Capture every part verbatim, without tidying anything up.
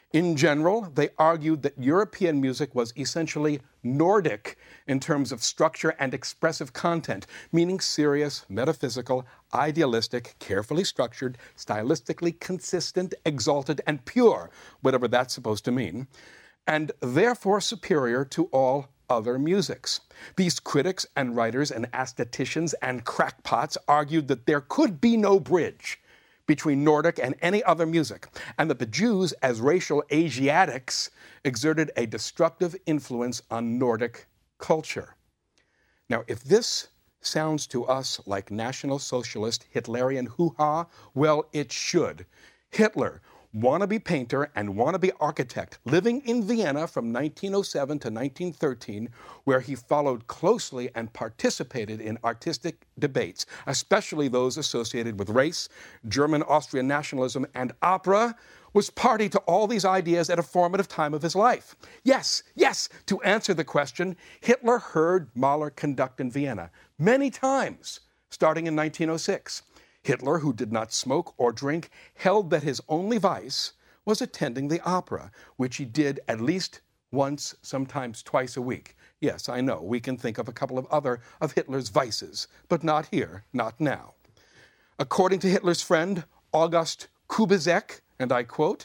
In general, they argued that European music was essentially Nordic in terms of structure and expressive content, meaning serious, metaphysical, idealistic, carefully structured, stylistically consistent, exalted, and pure, whatever that's supposed to mean, and therefore superior to all other musics. These critics and writers and aestheticians and crackpots argued that there could be no bridge between Nordic and any other music, and that the Jews, as racial Asiatics, exerted a destructive influence on Nordic culture. Now, if this sounds to us like National Socialist Hitlerian hoo-ha, well, it should. Hitler, wannabe painter and wannabe architect, living in Vienna from nineteen oh seven to nineteen thirteen, where he followed closely and participated in artistic debates, especially those associated with race, German-Austrian nationalism, and opera, was party to all these ideas at a formative time of his life. Yes, yes, to answer the question, Hitler heard Mahler conduct in Vienna many times, starting in nineteen oh six. Hitler, who did not smoke or drink, held that his only vice was attending the opera, which he did at least once, sometimes twice a week. Yes, I know, we can think of a couple of other of Hitler's vices, but not here, not now. According to Hitler's friend, August Kubizek, and I quote,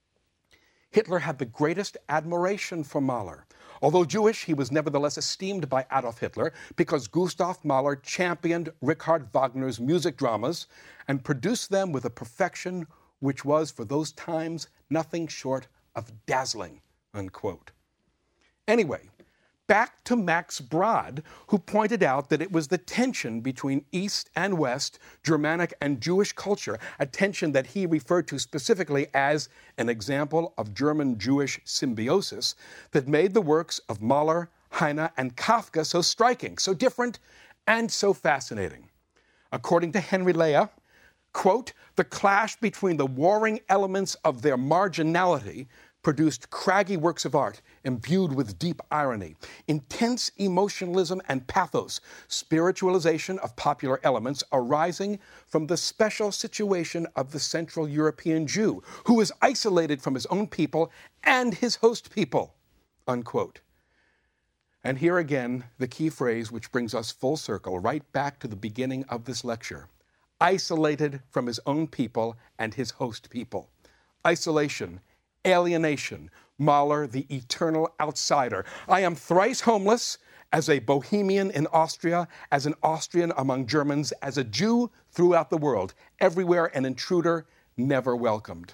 Hitler had the greatest admiration for Mahler. Although Jewish, he was nevertheless esteemed by Adolf Hitler because Gustav Mahler championed Richard Wagner's music dramas and produced them with a perfection which was, for those times, nothing short of dazzling, unquote. Anyway, back to Max Brod, who pointed out that it was the tension between East and West, Germanic and Jewish culture, a tension that he referred to specifically as an example of German-Jewish symbiosis, that made the works of Mahler, Heine, and Kafka so striking, so different, and so fascinating. According to Henry Lea, quote, the clash between the warring elements of their marginality produced craggy works of art imbued with deep irony, intense emotionalism and pathos, spiritualization of popular elements arising from the special situation of the Central European Jew, who is isolated from his own people and his host people, unquote. And here again, the key phrase which brings us full circle, right back to the beginning of this lecture. Isolated from his own people and his host people. Isolation, alienation, Mahler, the eternal outsider. I am thrice homeless, as a Bohemian in Austria, as an Austrian among Germans, as a Jew throughout the world, everywhere an intruder, never welcomed.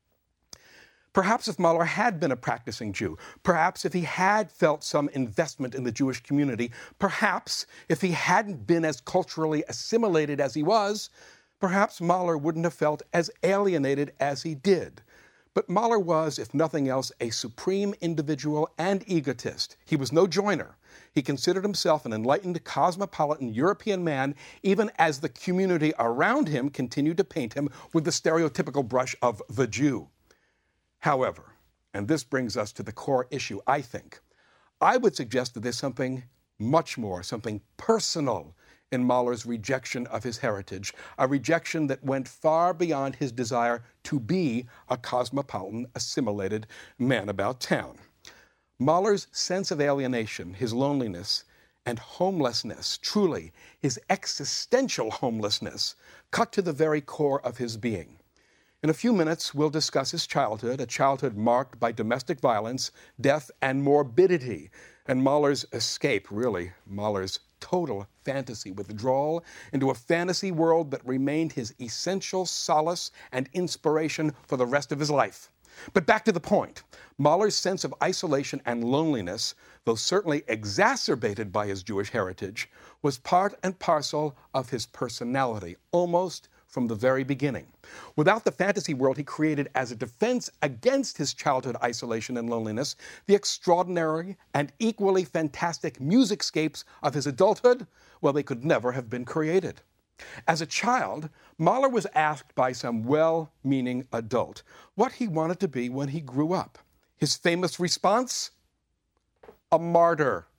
Perhaps if Mahler had been a practicing Jew, perhaps if he had felt some investment in the Jewish community, perhaps if he hadn't been as culturally assimilated as he was, perhaps Mahler wouldn't have felt as alienated as he did. But Mahler was, if nothing else, a supreme individual and egotist. He was no joiner. He considered himself an enlightened, cosmopolitan European man, even as the community around him continued to paint him with the stereotypical brush of the Jew. However, and this brings us to the core issue, I think, I would suggest that there's something much more, something personal in Mahler's rejection of his heritage, a rejection that went far beyond his desire to be a cosmopolitan, assimilated man about town. Mahler's sense of alienation, his loneliness, and homelessness, truly his existential homelessness, cut to the very core of his being. In a few minutes, we'll discuss his childhood, a childhood marked by domestic violence, death, and morbidity, and Mahler's escape, really, Mahler's total fantasy withdrawal into a fantasy world that remained his essential solace and inspiration for the rest of his life. But back to the point. Mahler's sense of isolation and loneliness, though certainly exacerbated by his Jewish heritage, was part and parcel of his personality, almost from the very beginning. Without the fantasy world he created as a defense against his childhood isolation and loneliness, the extraordinary and equally fantastic musicscapes of his adulthood, well, they could never have been created. As a child, Mahler was asked by some well-meaning adult what he wanted to be when he grew up. His famous response? A martyr.